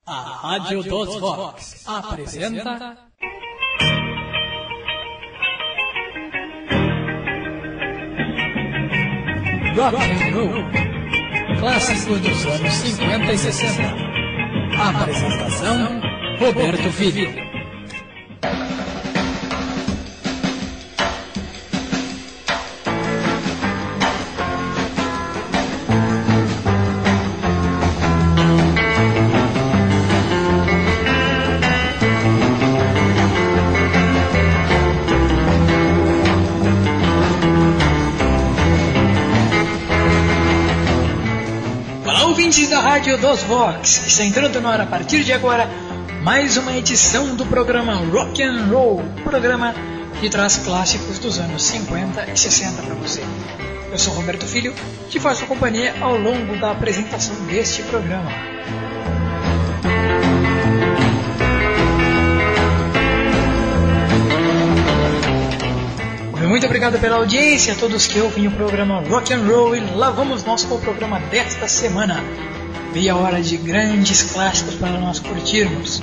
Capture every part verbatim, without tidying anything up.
A Rádio dos Vox apresenta... Rock and Roll, clássicos dos anos cinquenta e sessenta. Apresentação, Roberto Filho. Da Rádio dos Vox, está entrando no ar a partir de agora mais uma edição do programa Rock and Roll, programa que traz clássicos dos anos cinquenta e sessenta para você. Eu sou Roberto Filho, te faço companhia ao longo da apresentação deste programa. Muito obrigado pela audiência a todos que ouvem o programa Rock and Roll, e lá vamos nós com o programa desta semana. Meia hora de grandes clássicos para nós curtirmos.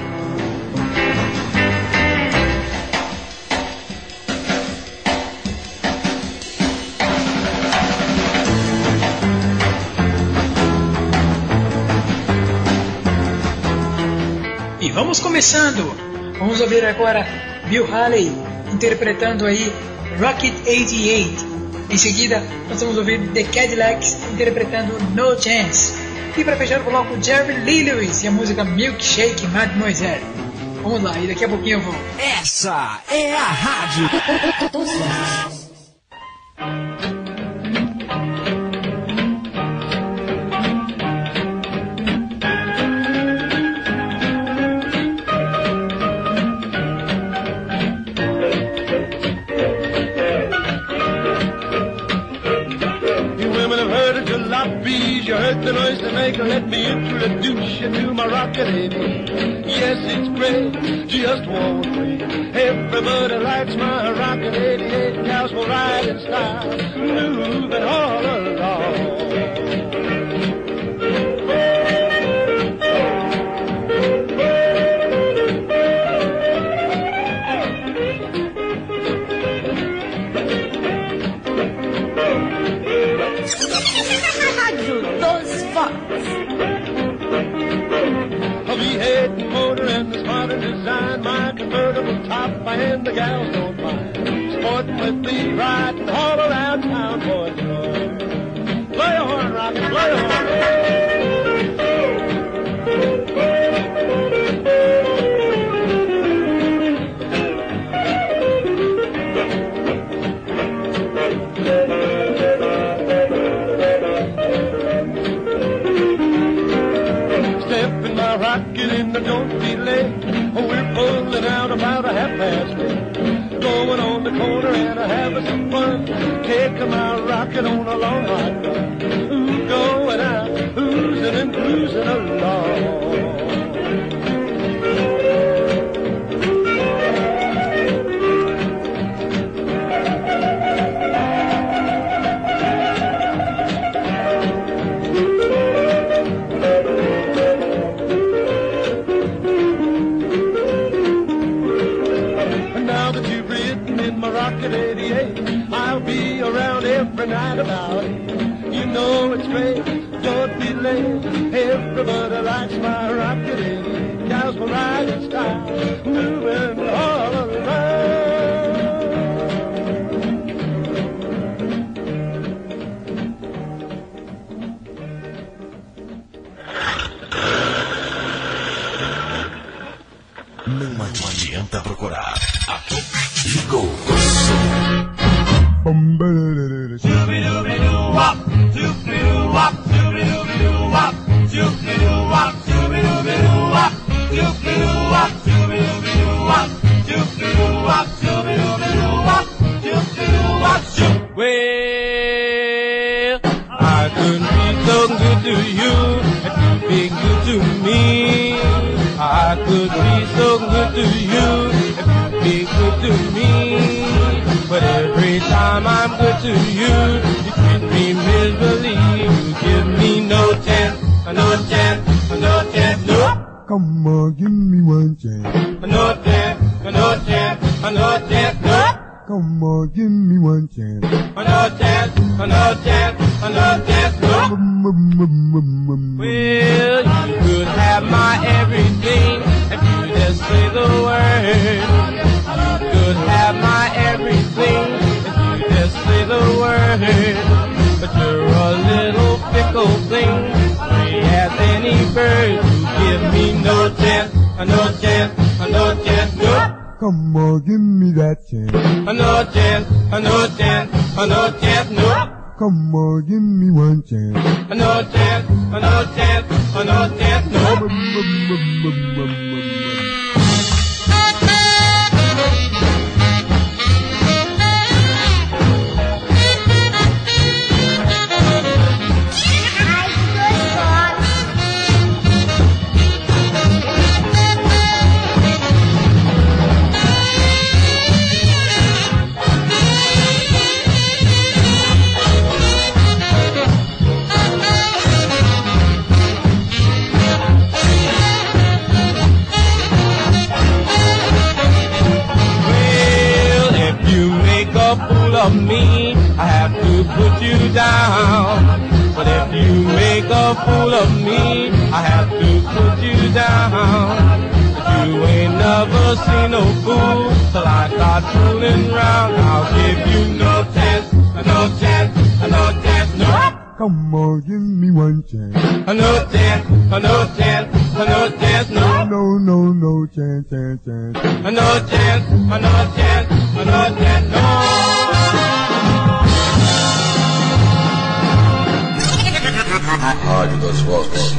E vamos começando. Vamos ouvir agora Bill Haley interpretando aí Rocket oitenta e oito. Em seguida, nós vamos ouvir The Cadillacs interpretando No Chance. E para fechar, eu coloco Jerry Lee Lewis e a música Milkshake Mademoiselle. Vamos lá, e daqui a pouquinho eu vou. Essa é a Rádio dos Vox. You heard the noise they make, let me introduce you to my rocket baby. Yes, it's great, just one way. Everybody likes my rocket eighty-eight. Cows will ride in style, moving all along. V eight motor and the smarter design, my convertible top and the gals don't mind. Sporting with me, riding all around town, boys and girls. Play a horn, Rocket, play a horn. Rocket in the don't be late. We're pulling out about a half past eight. Going on the corner and a having some fun. Taking my rocket on a long hot run. Ooh, going out, oozing and cruising along. Rocket eighty-eight, I'll be around every night about it. You know it's great, don't be late. Everybody likes my rocket eighty-eight. Guys will ride in style, moving all around. Não adianta procurar. Ligou o Shoo-be-doo-be-doo-wop, shoo-be-doo-wop, shoo-be-doo-be-doo-wop, shoo-be-doo-wop, shoo-be-doo-be-doo-wop, shoo-be-doo-wop, shoo-be-doo-be-doo-wop, shoo-be-doo-wop, shoo-be-doo-be-doo-wop, shoo-be-doo-wop, shoo. Well, I couldn't be so good to you if you'd be good to me. I could be so good to you if you'd be good to me. But every time I'm good to you, you treat me miserably. You give me no chance, no chance, no chance, no. Come on, give me one chance. No chance, no chance, no chance, no. Come on, give me one chance. No chance, no chance, no chance, no. Well, you could have my everything if you just say the word. You could have my everything if you just say the word. But you're a little fickle thing, free as any bird. You give me no chance, no chance, no chance, no. Come on, give me that chance. No chance, no chance, no chance, no. Come on, give me one chance. No chance, no chance, no chance, no. Of me, I have to put you down. But if you make a fool of me, I have to put you down. But you ain't never seen no fool till I start fooling round. I'll give you no chance, no chance, no chance, no. Come on, give me one chance. No chance, no chance, no chance, no. No, no, no chance, chance, chance. No chance, no chance, no chance, no. Rádio das Vozes.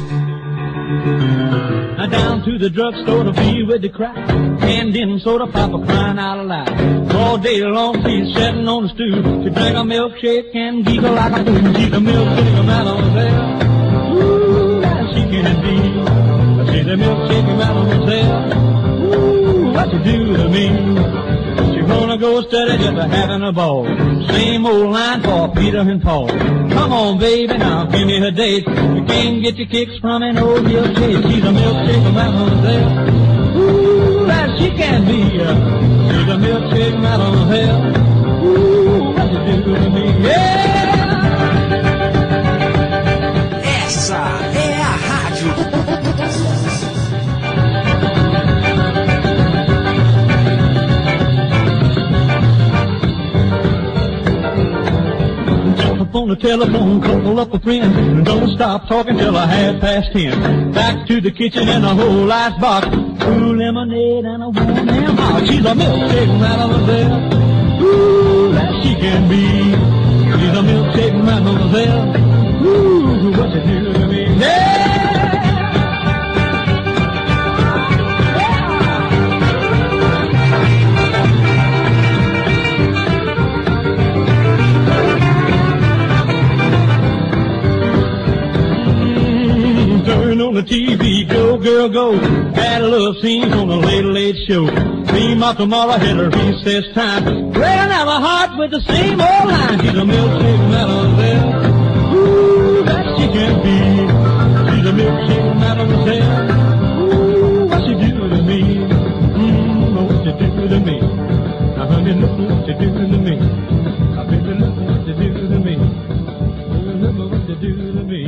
Now down to the drugstore to be with the crack, candy and soda pop are crying out aloud. All day long she's sitting on the stool. She drink a milkshake and giggle like a fool. She's a milkshake mademoiselle. Ooh, that she can be. She's a milkshake mademoiselle. Ooh, what you do to me? She's gonna go steady just a having a ball. Same old line for Peter and Paul. Come on, baby, now give me her date. You can't get your kicks from an old milkshake. She's a milkshake mademoiselle. Ooh, that she can be. She's a milkshake mademoiselle. Ooh, what you do to me? Yeah! Essa é a rádio. On the telephone, call up a friend. Don't stop talking till I half past ten. Back to the kitchen and a whole ice box. Two lemonade and a warm ham hock. She's a milkshake mademoiselle. Ooh, that she can be. She's a milkshake mademoiselle. Ooh, what you do to me? Yeah! Turn on the T V, go girl go. Had a love scenes on the Late Late Show. Dream of tomorrow had a recess time. Well, now my heart with the same old line. She's a milkshake mademoiselle. Ooh, that she can be. She's a milkshake mademoiselle. Ooh, what she do to me? Mmm, what she do to me? I honey, look what she do to me. I baby, look what she do to me. Look what she do to me.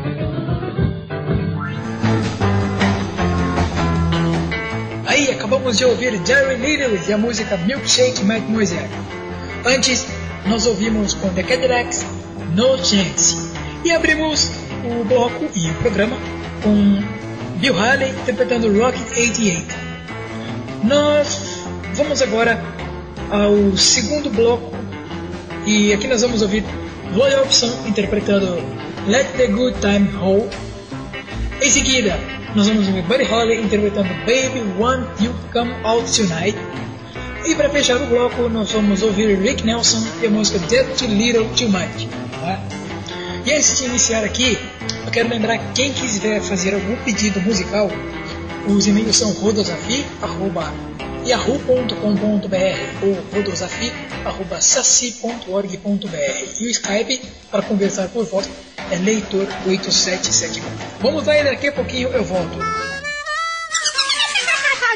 Aí acabamos de ouvir Jerry Little e a música Milkshake Mademoiselle. Antes, nós ouvimos com The Cadillacs No Chance. E abrimos o bloco e o programa com Bill Haley interpretando Rocket oitenta e oito. Nós vamos agora ao segundo bloco e aqui nós vamos ouvir Roy Orbison interpretando Let the Good Time Roll. Em seguida, nós vamos ouvir Buddy Holly interpretando Baby Want You Come Out Tonight. E para fechar o bloco, nós vamos ouvir Rick Nelson e a música Just Too Little Too Much. Tá? E antes de iniciar aqui, eu quero lembrar que quem quiser fazer algum pedido musical, os e-mails são rodosafi arroba yahoo ponto com ponto br ou rodosafi arroba saci ponto org ponto br. E o Skype para conversar por voz é leitor oito sete sete quatro. Vamos lá e daqui a pouquinho eu volto.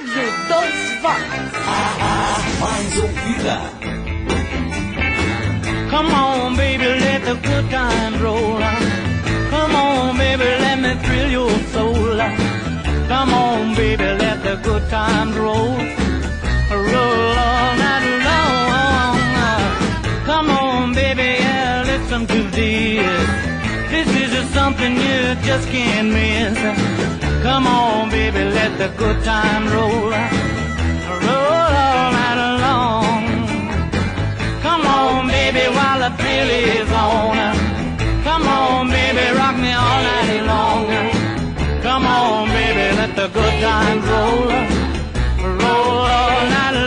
Rádio dos Vox. A mais ouvida. Come on, baby, let the good times roll. Come on, baby, let me thrill your soul. Come on, baby, let the good times roll. Roll all night long. Come on, baby, yeah, listen to this. This is just something you just can't miss. Come on, baby, let the good times roll. Roll all night long. Come on, baby, while the thrill is on. Come on, baby, rock me all night long. Come on, baby, let the good times roll. Roll all night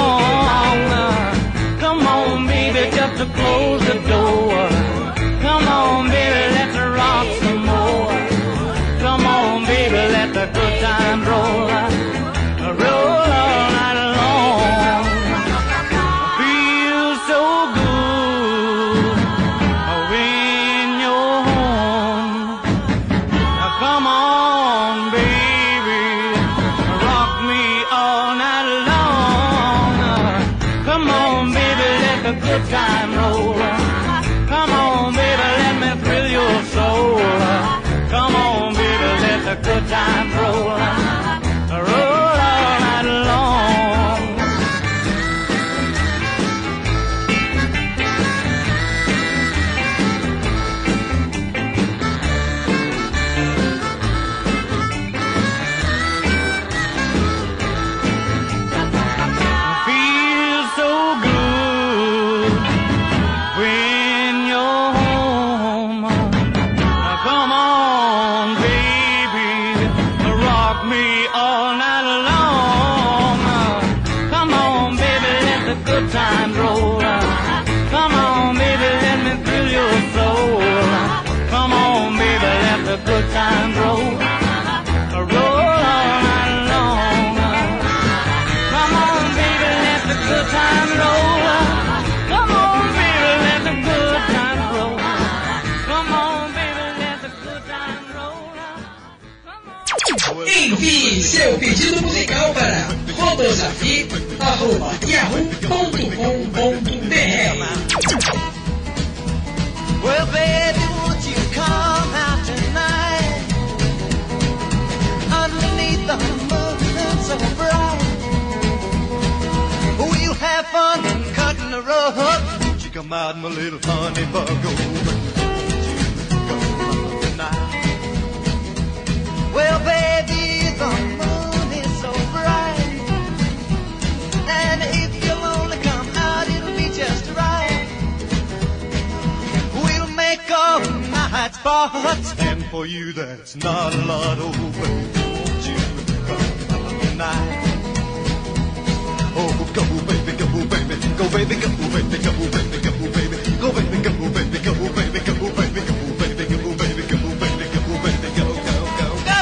long. Come on, baby, just to close the door. Come on, baby, let's rock some more. Come on, baby, let the good times roll. Roll all night long. Feels so good when you're home. Now come on, baby, rock me all night long. Come on, baby, let the good time roll. Come on, baby, let me thrill your soul. Come on, baby, let the good times roll. Roll all night long. Feels so good when you're home. Now come on, baby, rock me all night long. Come on, baby, let the good times roll. Come on, baby, let me thrill your soul. Come on, baby, let the good times roll. Roll all night long. Come on, baby, let the good times roll. Come on, baby, let the good times roll. Come on, baby, let the good times roll. Come on. Envie seu pedido musical para rodosafi arroba yahoo ponto com ponto br. Well, baby, won't you come out tonight? Underneath the moon so bright, we'll have fun cutting the rug. Won't you come out, my little honey bug? Oh, won't you come out tonight? Well, baby, the moon is so bright, and if you'll only come out, it'll be just right. We'll make all night spots, and for you that's not a lot. Oh, baby, won't you come out tonight? Oh, go baby, go baby, go baby, go baby, go baby, go baby, go baby, go baby, go baby, go baby, go baby, go baby, go baby, go baby, go baby, go, go, go, go.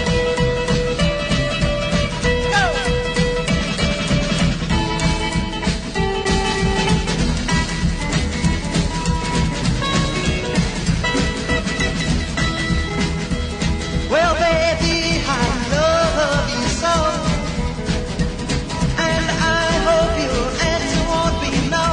Well, baby, I love you so, and I hope your answer won't be no.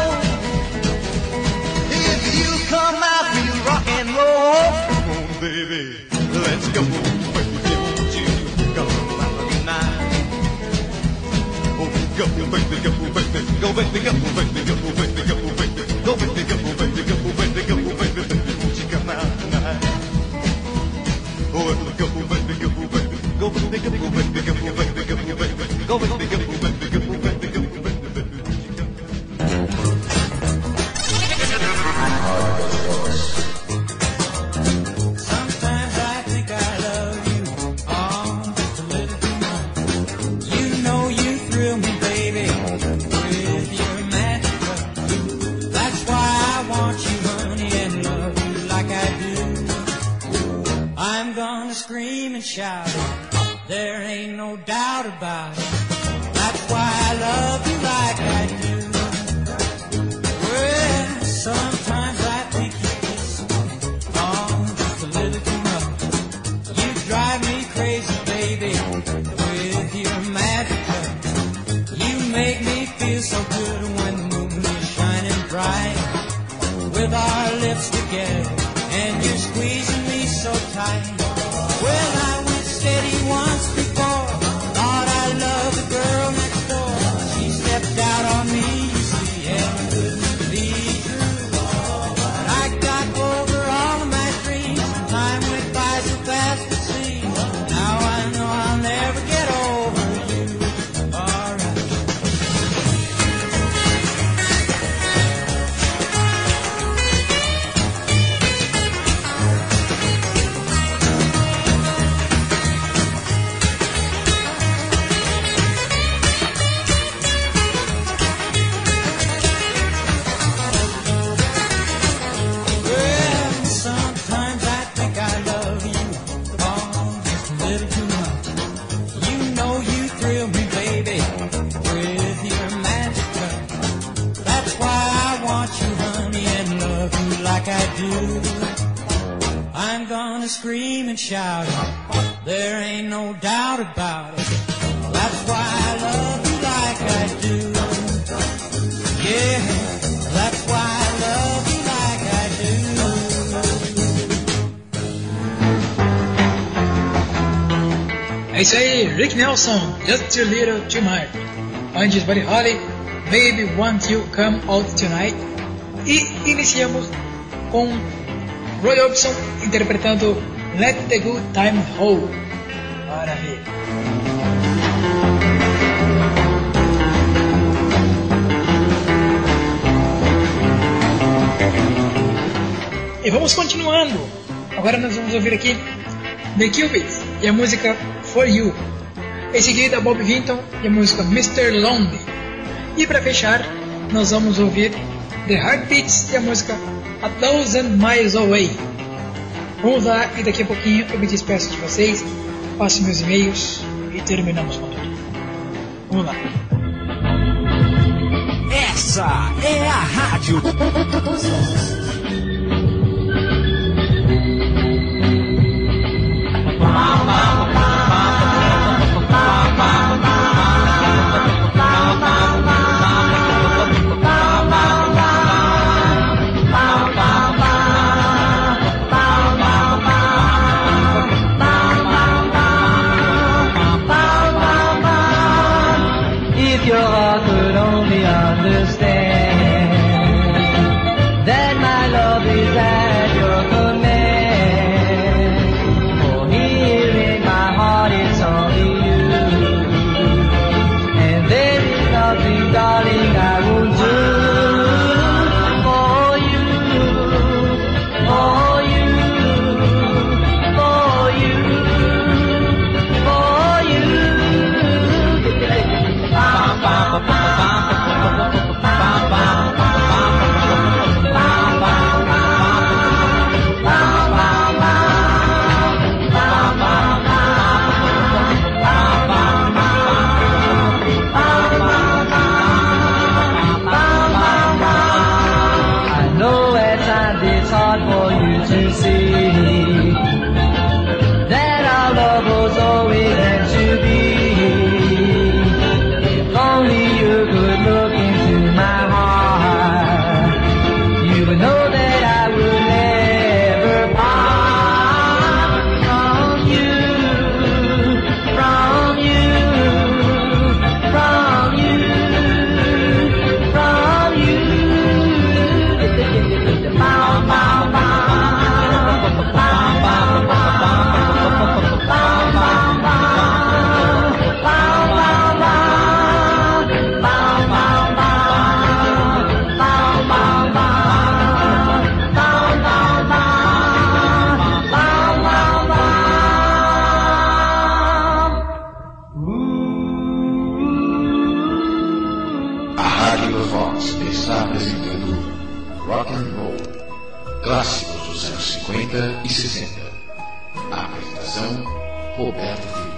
If you come out, we'll rock and roll. Come on, baby, let's go. Baby, won't you come out tonight? Oh, go, baby, go, baby, go, baby, go, baby, go, baby, go, baby, go, baby, go, baby, go, baby, go, baby, baby, won't you come out tonight? Oh, go, baby, go, baby, go, baby, go, baby, go, baby, go, baby, go, baby, go, baby, go, baby, go, baby, go, Sometimes I think I love you, oh, just a little too much. You know you thrill me, baby, with your magic touch. That's why I want you, honey, and love you like I do. I'm gonna scream and shout, there ain't no doubt about it. That's why I love you like I do. Well, sometimes I think you kiss me, oh, just a little too much. You drive me crazy, baby, with your magic touch. scream and shout it. There ain't no doubt about it. That's why I love you like I do. Yeah, that's why I love you like I do. É isso aí, Rick Nelson, Just Too Little Too Much. Antes, Buddy Holly, Baby Won't You Come Out Tonight. E iniciamos com Roy Orbison interpretando Let the Good Time Roll. Bora ver. E vamos continuando. Agora nós vamos ouvir aqui The Cubits e a música For You. Em seguida, Bob Vinton e a música mister Lonely. E para fechar, nós vamos ouvir The Heartbeats e a música A Thousand Miles Away. Vamos lá e daqui a pouquinho eu me despeço de vocês, passo meus e-mails e terminamos com tudo. Vamos lá. Essa é a rádio. If your heart could only understand that my love is at your command. For here in my heart it's only you, and there is nothing, darling, I won't do for you, for you, for you, for you. I know at times it's hard for you to see that our love was always meant to be. If only you could look into my heart, you would know that I would never part from you, from you, from you, from you. Bow, bow, bow, bow, bow, bow, A Rádio Vox está apresentando Rock and Roll, clássicos dos anos cinquenta e sessenta. A apresentação, Roberto Filho.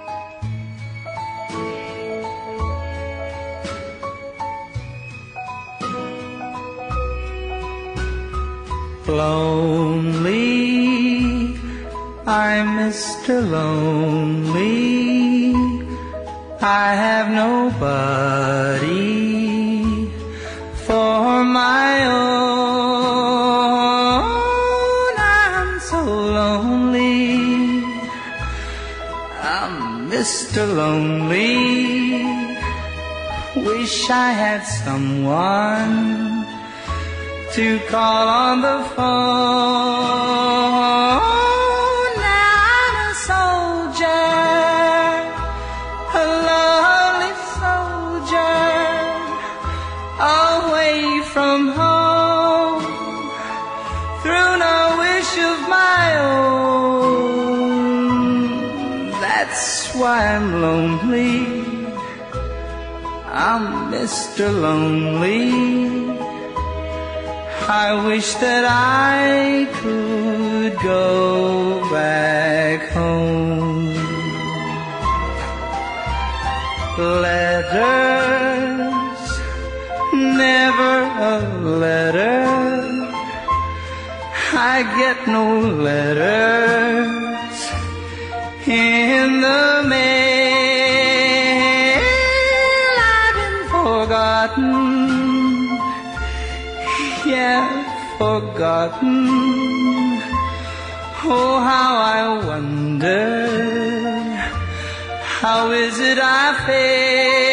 Lonely, I'm Mister Lonely. I have nobody for my own. I'm so lonely. I'm Mister Lonely. Wish I had someone to call on the phone. Now I'm a soldier, a lonely soldier, away from home, through no wish of my own. That's why I'm lonely. I'm Mister Lonely. I wish that I could go back home. Letters, never a letter. I get no letters in the mail. I've been forgotten, yeah, forgotten. Oh, how I wonder, how is it I fail?